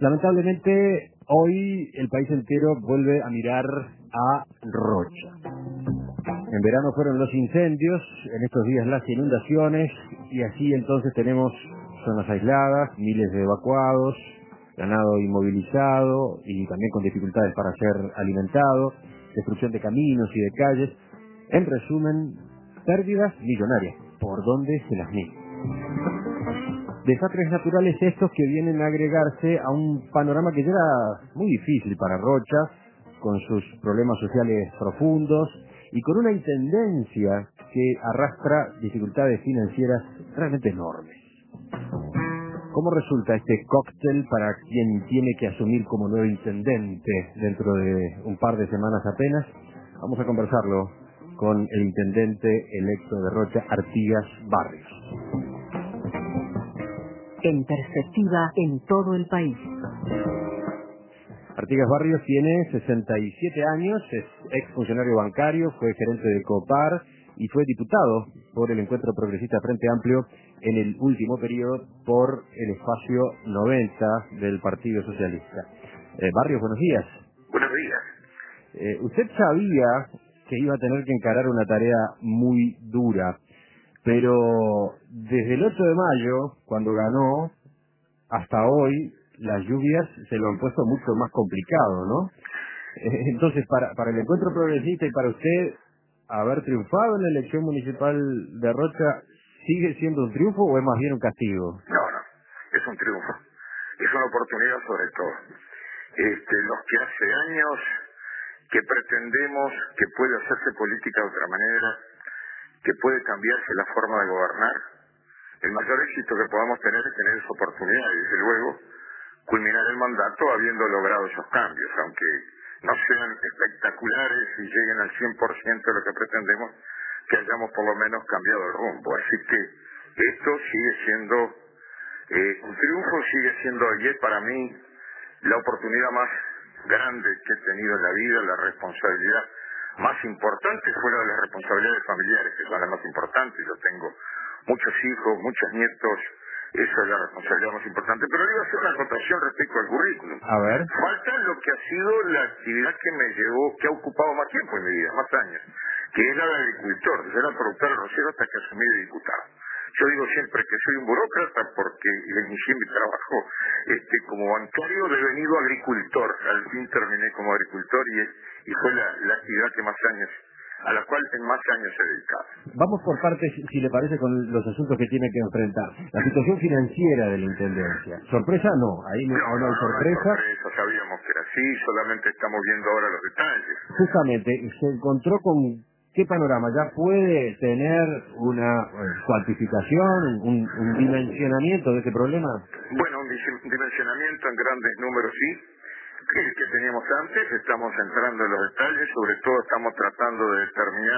Lamentablemente, hoy el país entero vuelve a mirar a Rocha. En verano fueron los incendios, en estos días las inundaciones, y así entonces tenemos zonas aisladas, miles de evacuados, ganado inmovilizado y también con dificultades para ser alimentado, destrucción de caminos y de calles. En resumen, pérdidas millonarias, por donde se las mire. Desastres naturales estos que vienen a agregarse a un panorama que ya era muy difícil para Rocha, con sus problemas sociales profundos y con una intendencia que arrastra dificultades financieras realmente enormes. ¿Cómo resulta este cóctel para quien tiene que asumir como nuevo intendente dentro de un par de semanas apenas? Vamos a conversarlo con el intendente electo de Rocha, Artigas Barrios. En perspectiva en todo el país. Artigas Barrios tiene 67 años, es exfuncionario bancario, fue gerente de Copar y fue diputado por el Encuentro Progresista Frente Amplio en el último periodo por el espacio 90 del Partido Socialista. Barrios, buenos días. Buenos días. Usted sabía que iba a tener que encarar una tarea muy dura, pero desde el 8 de mayo, cuando ganó, hasta hoy, las lluvias se lo han puesto mucho más complicado, ¿no? Entonces, para el Encuentro Progresista y para usted, haber triunfado en la elección municipal de Rocha, ¿sigue siendo un triunfo o es más bien un castigo? No, es un triunfo. Es una oportunidad sobre todo. Los que hace años que pretendemos que puede hacerse política de otra manera, que puede cambiarse la forma de gobernar, el mayor éxito que podamos tener es tener esa oportunidad y desde luego culminar el mandato habiendo logrado esos cambios, aunque no sean espectaculares y lleguen al 100% de lo que pretendemos, que hayamos por lo menos cambiado el rumbo. Así que esto sigue siendo un triunfo, sigue siendo ayer para mí la oportunidad más grande que he tenido en la vida, la responsabilidad más importante fuera de las responsabilidades familiares, que son las más importantes. Yo tengo muchos hijos, muchos nietos, esa es la responsabilidad más importante. Pero le iba a hacer una acotación respecto al currículum. A ver. Falta lo que ha sido la actividad que me llevó, que ha ocupado más tiempo en mi vida, más años, que es la de agricultor. Yo era productor arrocero hasta que asumí de diputado. Yo digo siempre que soy un burócrata porque inicié mi trabajo como bancario devenido agricultor. Al fin terminé como agricultor y fue la actividad que más años, a la cual en más años he dedicado. Vamos por partes, si le parece, con los asuntos que tiene que enfrentar. La situación financiera de la Intendencia. ¿Sorpresa? No, ahí no hay sorpresa. No hay sorpresa, sabíamos que era así, solamente estamos viendo ahora los detalles. Justamente, se encontró con qué panorama. ¿Ya puede tener una cuantificación, un dimensionamiento de ese problema? Bueno, un dimensionamiento en grandes números sí, que teníamos antes. Estamos entrando en los detalles, sobre todo estamos tratando de determinar.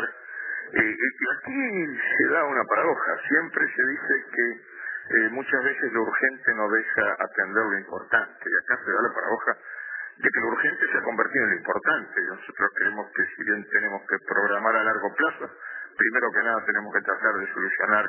Aquí se da una paradoja, siempre se dice que muchas veces lo urgente no deja atender lo importante, y acá se da la paradoja de que lo urgente se ha convertido en lo importante. Nosotros creemos que si bien tenemos que programar a largo plazo, primero que nada tenemos que tratar de solucionar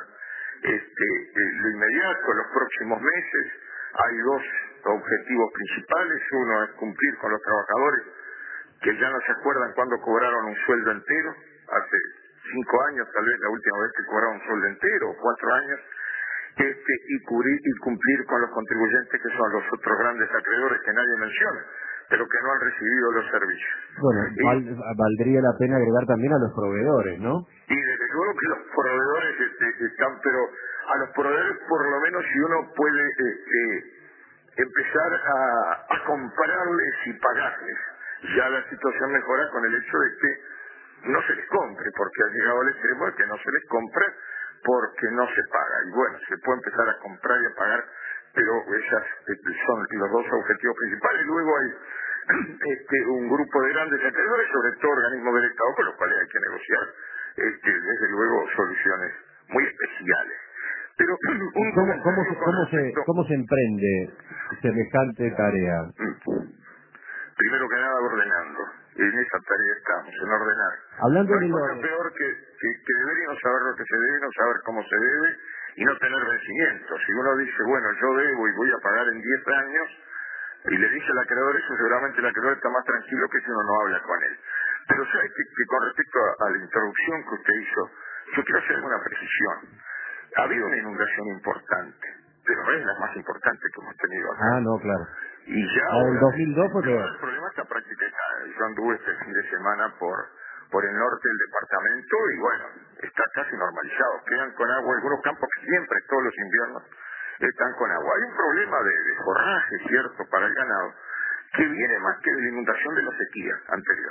lo inmediato, los próximos meses. Hay dos objetivos principales. Uno es cumplir con los trabajadores que ya no se acuerdan cuándo cobraron un sueldo entero. Hace 5 años, tal vez la última vez que cobraron un sueldo entero, o 4 años. Y cumplir con los contribuyentes, que son los otros grandes acreedores que nadie menciona, pero que no han recibido los servicios. Bueno, valdría la pena agregar también a los proveedores, ¿no? Y desde luego que los proveedores están, pero a los proveedores por lo menos si uno puede empezar a comprarles y pagarles, ya la situación mejora con el hecho de que no se les compre, porque ha llegado al extremo de que no se les compra porque no se paga. Y bueno, se puede empezar a comprar y a pagar, pero esas son los dos objetivos principales. Luego hay un grupo de grandes acreedores, sobre todo organismos del Estado, con los cuales hay que negociar desde luego soluciones muy especiales. Pero ¿Cómo se emprende semejante tarea? Primero que nada ordenando. En esa tarea estamos, en ordenar. Hablando no hay cosa peor que deberíamos saber lo que se debe, no saber cómo se debe y no tener vencimientos. Si uno dice, bueno, yo debo y voy a pagar en 10 años, y le dice al acreedor eso, seguramente el acreedor está más tranquilo que si uno no habla con él. Pero sabe que con respecto a la introducción que usted hizo, yo quiero hacer una precisión. Ha habido una inundación importante, pero no es la más importante que hemos tenido acá. Ah, no, claro. Y ya en 2002 fue peor. el problema está prácticamente, yo anduve este fin de semana por el norte del departamento y bueno, está casi normalizado. Quedan con agua algunos campos que siempre, todos los inviernos, están con agua. Hay un problema de forraje, cierto, para el ganado, que viene más que de la inundación de la sequía anterior.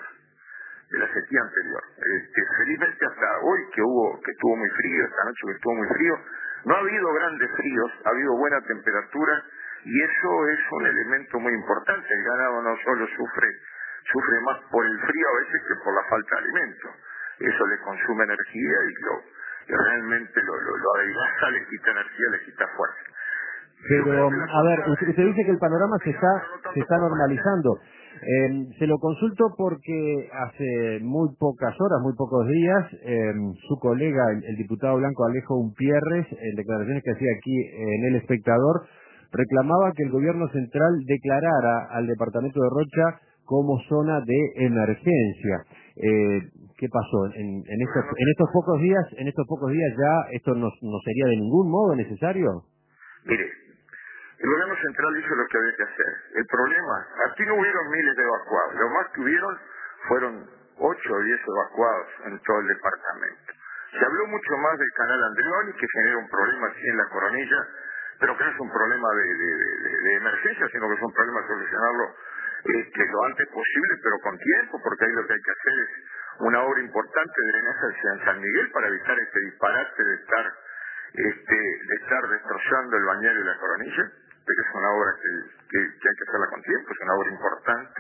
Felizmente hasta hoy que estuvo muy frío, esta noche que estuvo muy frío, no ha habido grandes fríos, ha habido buena temperatura y eso es un elemento muy importante. El ganado no solo sufre más por el frío a veces que por la falta de alimento. Eso le consume energía y realmente lo adelgaza, le quita energía, le quita fuerza. Pero, a ver, usted dice que el panorama se está normalizando. Se lo consulto porque hace muy pocas horas, muy pocos días, su colega, el diputado blanco Alejo Umpierres, en declaraciones que hacía aquí en El Espectador, reclamaba que el gobierno central declarara al departamento de Rocha como zona de emergencia. ¿Qué pasó? En estos pocos días ya esto no sería de ningún modo necesario. Mire, el gobierno central hizo lo que había que hacer. El problema, aquí no hubieron miles de evacuados. Lo más que hubieron fueron 8 o 10 evacuados en todo el departamento. Se habló mucho más del canal Andreoni, que genera un problema aquí en la Coronilla, pero que no es un problema de emergencia, sino que es un problema de solucionarlo lo antes posible, pero con tiempo, porque ahí lo que hay que hacer es una obra importante de drenaje hacia San Miguel para evitar este disparate de estar destrozando el bañero y la Coronilla, pero es una obra que hay que hacerla con tiempo, es una obra importante.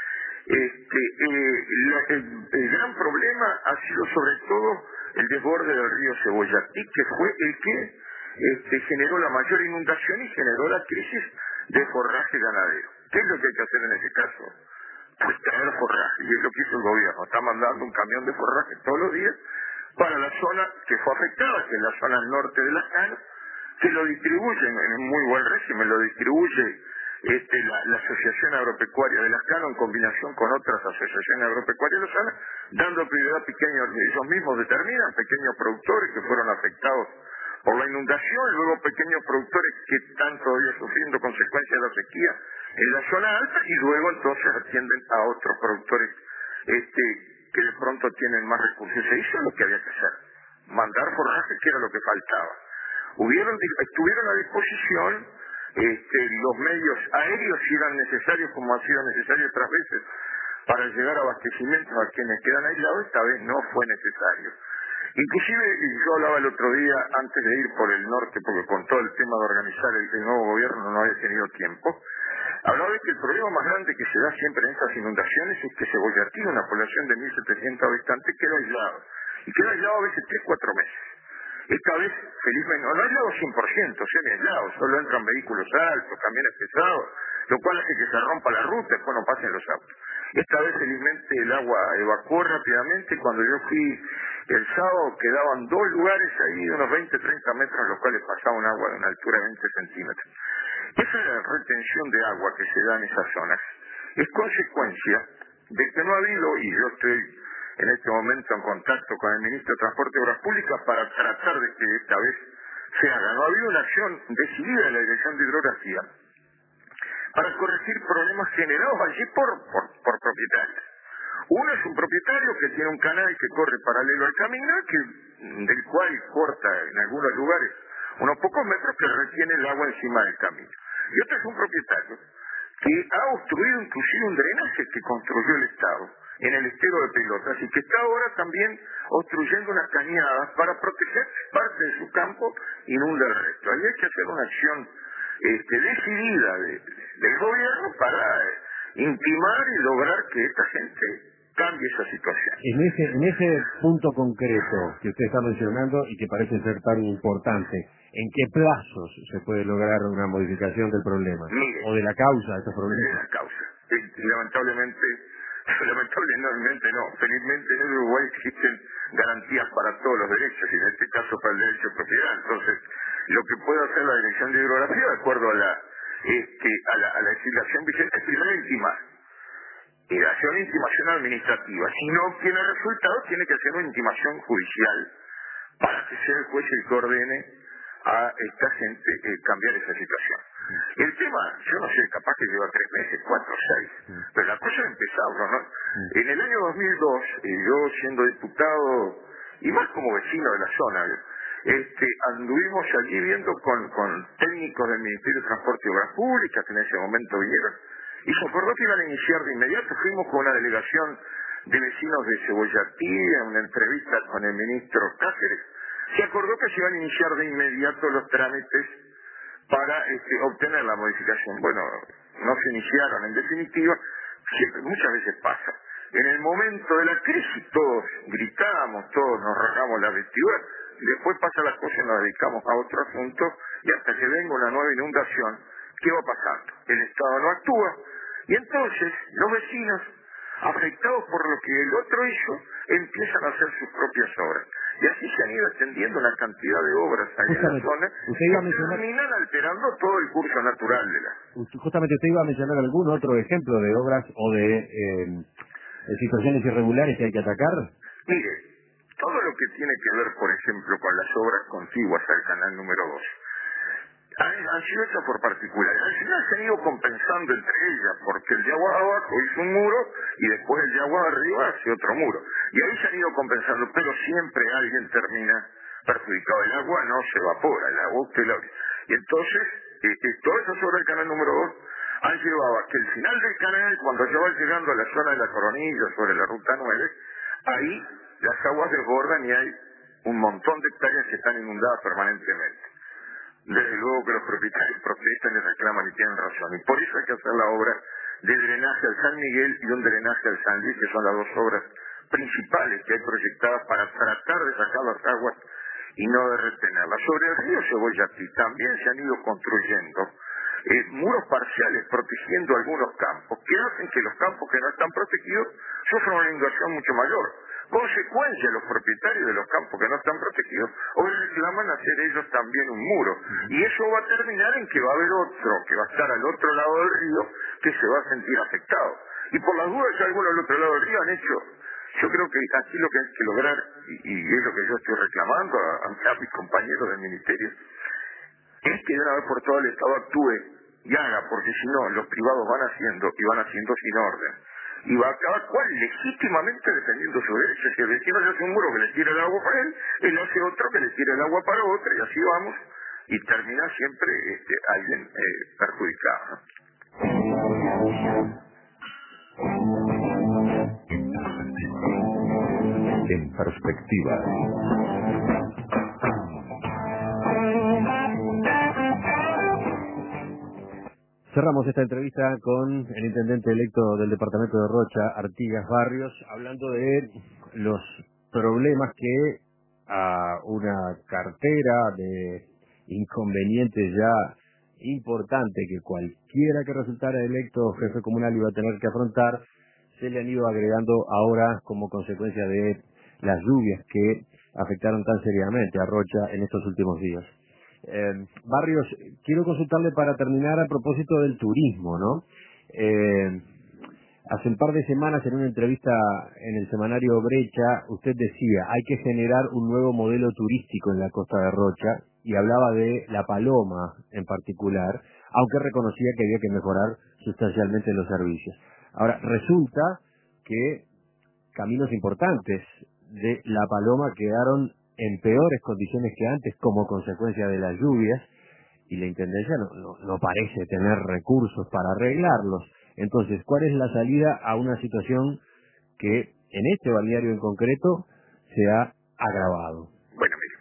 El gran problema ha sido sobre todo el desborde del río Cebollatí, que fue el que generó la mayor inundación y generó la crisis de forraje ganadero. ¿Qué es lo que hay que hacer en ese caso? Pues traer forraje, y es lo que hizo el gobierno. Está mandando un camión de forraje todos los días para la zona que fue afectada, que es la zona norte de Las Canas, que lo distribuye en un muy buen régimen, lo distribuye la Asociación Agropecuaria de Las Canas en combinación con otras asociaciones agropecuarias de la zona, dando prioridad a pequeños, ellos mismos determinan, pequeños productores que fueron afectados por la inundación, y luego pequeños productores que están todavía sufriendo consecuencias de la sequía en la zona alta, y luego entonces atienden a otros productores que de pronto tienen más recursos. Se hizo lo que había que hacer, mandar forraje, que era lo que faltaba. Estuvieron a disposición los medios aéreos, si eran necesarios, como ha sido necesario otras veces, para llegar a abastecimientos a quienes quedan aislados. Esta vez no fue necesario. Inclusive, yo hablaba el otro día, antes de ir por el norte, porque con todo el tema de organizar el nuevo gobierno no había tenido tiempo, hablaba de que el problema más grande que se da siempre en estas inundaciones es que Cebollatí, una población de 1.700 habitantes, queda aislado. Y queda aislado a veces 3-4 meses. Esta vez, felizmente, no aislado 100%, semi-aislado, solo entran vehículos altos, camiones pesados, lo cual hace que se rompa la ruta, después no pasen los autos. Esta vez, felizmente, el agua evacuó rápidamente. Cuando yo fui el sábado, quedaban 2 lugares ahí de unos 20-30 metros, en los cuales pasaba un agua de una altura de 20 centímetros. Esa retención de agua que se da en esas zonas es consecuencia de que no ha habido, y yo estoy en este momento en contacto con el ministro de Transporte y Obras Públicas para tratar de que esta vez se haga. No ha habido una acción decidida de la Dirección de Hidrografía para corregir problemas generados allí por propietarios. Uno es un propietario que tiene un canal que corre paralelo al camino, del cual corta en algunos lugares unos pocos metros, que retiene el agua encima del camino. Y otro es un propietario que ha obstruido inclusive un drenaje que construyó el Estado en el estero de Pelotas, y que está ahora también obstruyendo unas cañadas para proteger parte de su campo, inunda el resto. Ahí hay que hacer una acción decidida del gobierno para intimar y lograr que esta gente cambie esa situación. En ese punto concreto que usted está mencionando y que parece ser tan importante, ¿en qué plazos se puede lograr una modificación del problema? Mire, ¿O de la causa de estos problemas? De la causa. Lamentablemente no. Felizmente en Uruguay existen garantías para todos los derechos, y en este caso para el derecho de propiedad. Entonces, lo que puede hacer la Dirección de Hidrografía, de acuerdo a a la legislación vigente, primero intimar. Y hacer una intimación administrativa. Si no obtiene resultados, tiene que hacer una intimación judicial para que sea el juez el que ordene a esta gente cambiar esa situación. El tema, yo no sé, capaz que lleva 3 meses, 4, 6, pero la cosa ha empezado, ¿no? En el año 2002, yo siendo diputado, y más como vecino de la zona, anduvimos allí viendo con técnicos del Ministerio de Transporte y Obras Públicas, que en ese momento vinieron, y se acordó que iban a iniciar de inmediato. Fuimos con una delegación de vecinos de Cebollatí, en una entrevista con el ministro Cáceres. Se acordó que se iban a iniciar de inmediato los trámites para obtener la modificación. Bueno, no se iniciaron, en definitiva, siempre, muchas veces pasa. En el momento de la crisis todos gritamos, todos nos rasgamos la vestidura, después pasa la cosa y nos dedicamos a otro asunto, y hasta que venga una nueva inundación, ¿qué va pasando? El Estado no actúa, y entonces los vecinos, afectados por lo que el otro hizo, empiezan a hacer sus propias obras. Y así se han ido extendiendo una cantidad de obras ahí en la zona que terminan alterando todo el curso natural de la... Justamente usted iba a mencionar algún otro ejemplo de obras o de situaciones irregulares que hay que atacar. Mire, todo lo que tiene que ver, por ejemplo, con las obras contiguas al canal número 2, han sido hechas por particulares. Al final se han ido compensando entre ellas, porque el de agua abajo hizo un muro y después el de agua arriba hace otro muro. Y ahí se han ido compensando, pero siempre alguien termina perjudicado. El agua no se evapora, el agua usted la... Y entonces, todas esas obras del canal número 2 han llevado a que el final del canal, cuando ya va llegando a la zona de la Coronilla, sobre la ruta 9, ahí las aguas desbordan y hay un montón de hectáreas que están inundadas permanentemente. Desde luego que los propietarios protestan y reclaman y tienen razón. Y por eso hay que hacer la obra de drenaje al San Miguel y un drenaje al San Luis, que son las dos obras principales que hay proyectadas para tratar de sacar las aguas y no de retenerlas. Sobre el río Cebollatí también se han ido construyendo muros parciales protegiendo algunos campos, que hacen que los campos que no están protegidos sufran una inundación mucho mayor. Consecuencia, los propietarios de los campos que no están protegidos hoy reclaman hacer ellos también un muro, y eso va a terminar en que va a haber otro que va a estar al otro lado del río que se va a sentir afectado, y por las dudas ya algunos al otro lado del río han hecho. Yo creo que aquí lo que hay que lograr, y es lo que yo estoy reclamando a mis compañeros del ministerio, es que de una vez por todas el Estado actúe y haga, porque si no los privados van haciendo y van haciendo sin orden, y va a cada cual legítimamente defendiendo sus derechos. Si el vecino le hace un muro que le tira el agua para él hace otro que le tira el agua para otro, y así vamos, y termina siempre alguien perjudicado, ¿no? En perspectiva. Cerramos esta entrevista con el intendente electo del departamento de Rocha, Artigas Barrios, hablando de los problemas que a una cartera de inconvenientes ya importante que cualquiera que resultara electo jefe comunal iba a tener que afrontar, se le han ido agregando ahora como consecuencia de las lluvias que afectaron tan seriamente a Rocha en estos últimos días. Barrios, quiero consultarle para terminar a propósito del turismo, ¿no? Hace un par de semanas en una entrevista en el semanario Brecha, usted decía, hay que generar un nuevo modelo turístico en la costa de Rocha, y hablaba de La Paloma en particular, aunque reconocía que había que mejorar sustancialmente los servicios. Ahora, resulta que caminos importantes de La Paloma quedaron en peores condiciones que antes como consecuencia de las lluvias, y la Intendencia no parece tener recursos para arreglarlos. Entonces, ¿cuál es la salida a una situación que en este balneario en concreto se ha agravado? Bueno, mire,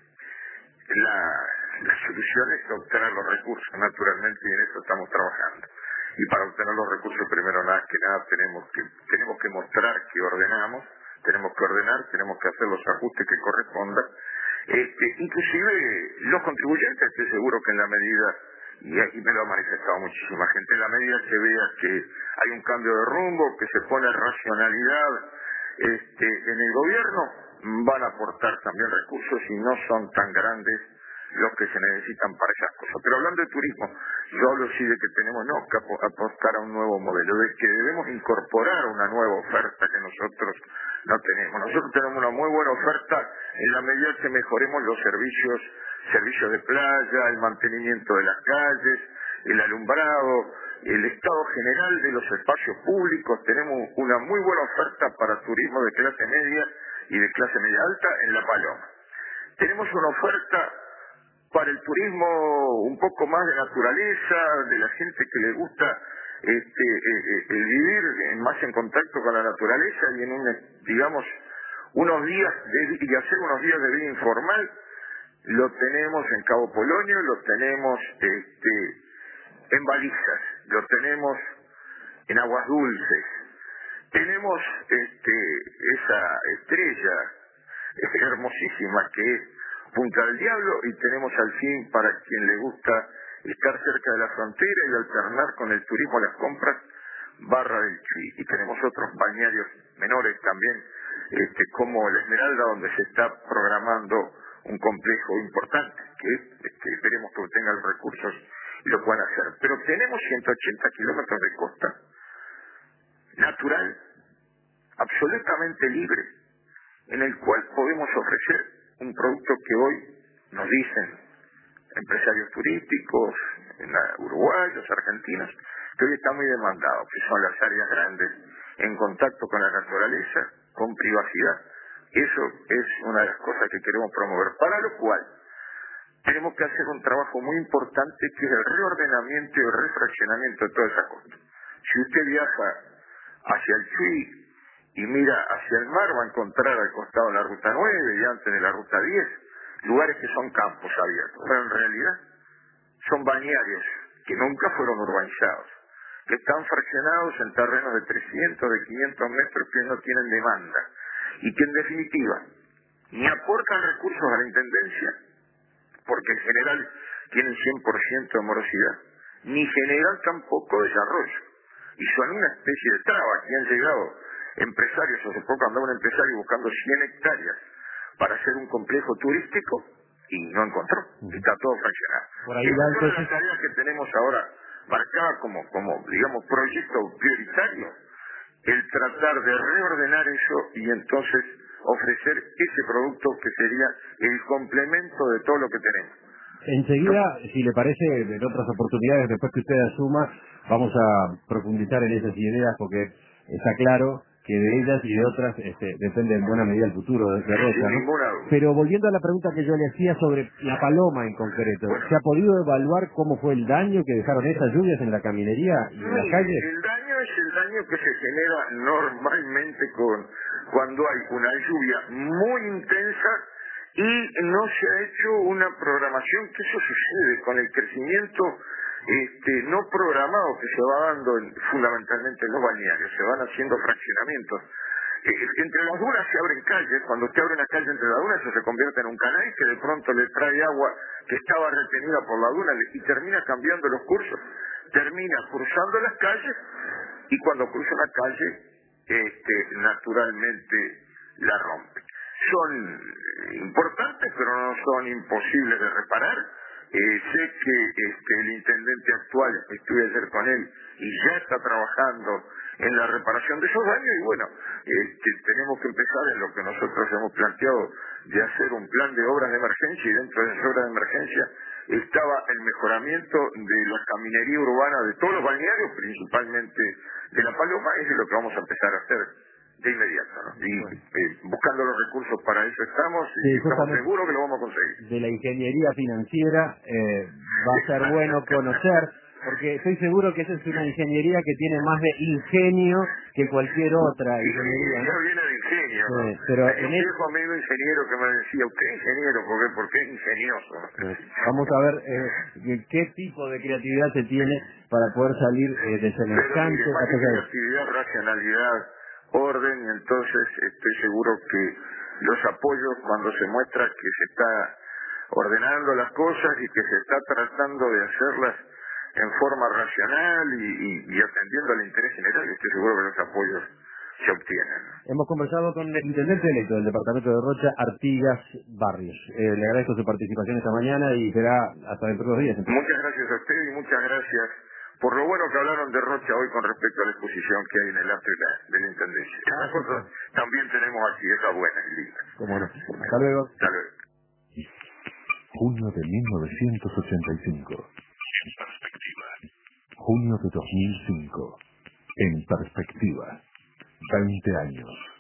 la solución es obtener los recursos, naturalmente, y en eso estamos trabajando. Y para obtener los recursos, primero que nada, tenemos que mostrar que ordenamos, tenemos que ordenar, tenemos que hacer los ajustes que correspondan. Inclusive los contribuyentes, estoy seguro que en la medida, y aquí me lo ha manifestado muchísima gente, en la medida que vea que hay un cambio de rumbo, que se pone racionalidad en el gobierno, van a aportar también recursos y no son tan grandes los que se necesitan para esas cosas. Pero hablando de turismo, yo hablo sí de que tenemos que apostar a un nuevo modelo, de que debemos incorporar una nueva oferta que nosotros no tenemos. Nosotros tenemos una muy buena oferta en la medida que mejoremos los servicios de playa, el mantenimiento de las calles, el alumbrado, el estado general de los espacios públicos. Tenemos una muy buena oferta para turismo de clase media y de clase media alta en La Paloma. Tenemos una oferta para el turismo un poco más de naturaleza, de la gente que le gusta el vivir más en contacto con la naturaleza y digamos, unos días y hacer unos días de vida informal. Lo tenemos en Cabo Polonio, lo tenemos en Balizas, lo tenemos en Aguas Dulces. Tenemos esa estrella hermosísima que es Punta del Diablo, y tenemos al fin, para quien le gusta estar cerca de la frontera y alternar con el turismo a las compras, Barra del Chuy. Y tenemos otros balnearios menores también, como la Esmeralda, donde se está programando un complejo importante, que esperemos que tenga los recursos y lo puedan hacer. Pero tenemos 180 kilómetros de costa natural, absolutamente libre, en el cual podemos ofrecer un producto que hoy nos dicen empresarios turísticos, uruguayos, argentinos, que hoy está muy demandado, que son las áreas grandes, en contacto con la naturaleza, con privacidad. Eso es una de las cosas que queremos promover, para lo cual tenemos que hacer un trabajo muy importante, que es el reordenamiento y el refraccionamiento de toda esa costa. Si usted viaja hacia el Chuy y mira hacia el mar, va a encontrar al costado de la Ruta 9 y antes de la Ruta 10, lugares que son campos abiertos, pero en realidad son balnearios que nunca fueron urbanizados, que están fraccionados en terrenos de 300, de 500 metros que no tienen demanda, y que en definitiva ni aportan recursos a la Intendencia, porque en general tienen 100% de morosidad, ni generan tampoco desarrollo, y son una especie de traba. Que han llegado empresarios, hace poco andaba un empresario buscando 100 hectáreas para hacer un complejo turístico y no encontró, está todo fraccionado. Por ahí Esa va, es una de entonces, las tareas que tenemos ahora marcada como digamos, proyecto prioritario, el tratar de reordenar eso y entonces ofrecer ese producto que sería el complemento de todo lo que tenemos. enseguida, si le parece, en otras oportunidades, después que usted asuma, vamos a profundizar en esas ideas, porque está claro que de ellas y de otras depende en buena medida el futuro de Rocha, Sin ¿no? ninguna duda. Pero volviendo a la pregunta que yo le hacía sobre La Paloma en concreto, Bueno. ¿se ha podido evaluar cómo fue el daño que dejaron esas lluvias en la caminería y en las calles? El daño es el daño que se genera normalmente cuando hay una lluvia muy intensa y no se ha hecho una programación, que eso sucede con el crecimiento no programado que se va dando fundamentalmente en los balnearios. Se van haciendo fraccionamientos. Entre las dunas se abren calles. Cuando usted abre una calle entre las dunas, eso se convierte en un canal que de pronto le trae agua que estaba retenida por la duna y termina cambiando los cursos. Termina cruzando las calles, y cuando cruza una calle, naturalmente la rompe. Son importantes, pero no son imposibles de reparar. Sé que el intendente actual, estuve ayer con él, y ya está trabajando en la reparación de esos daños, y bueno, tenemos que empezar en lo que nosotros hemos planteado, de hacer un plan de obras de emergencia, y dentro de esas obras de emergencia estaba el mejoramiento de la caminería urbana de todos los balnearios, principalmente de La Paloma. Eso es lo que vamos a empezar a hacer de inmediato, ¿no? Y buscando los recursos para eso estamos, y Sí, estamos justamente seguros que lo vamos a conseguir. de la ingeniería financiera va a ser bueno conocer, porque estoy seguro que esa es una ingeniería que tiene más de ingenio que cualquier otra ingeniería, ¿no? Eso viene de ingenio, ¿no? Sí, pero Hay un viejo amigo ingeniero que me decía, ¿usted es ingeniero? Porque es ingenioso. Vamos a ver qué tipo de creatividad se tiene para poder salir de semejante Pero mire, más que atolladero. creatividad, racionalidad, orden, y entonces estoy seguro que los apoyos, cuando se muestra que se está ordenando las cosas y que se está tratando de hacerlas en forma racional y atendiendo al interés general, estoy seguro que los apoyos se obtienen. Hemos conversado con el intendente electo del departamento de Rocha, Artigas Barrios. Le agradezco su participación esta mañana y será hasta dentro de 2 días. Muchas gracias a usted y muchas gracias por lo bueno que hablaron de Rocha hoy con respecto a la exposición que hay en el acto de la Intendencia. Esas cosas también tenemos aquí, esas buenas y lindas. Cómo no. Hasta luego. Hasta luego. Junio de 1985. En perspectiva. Junio de 2005. En perspectiva. 20 años.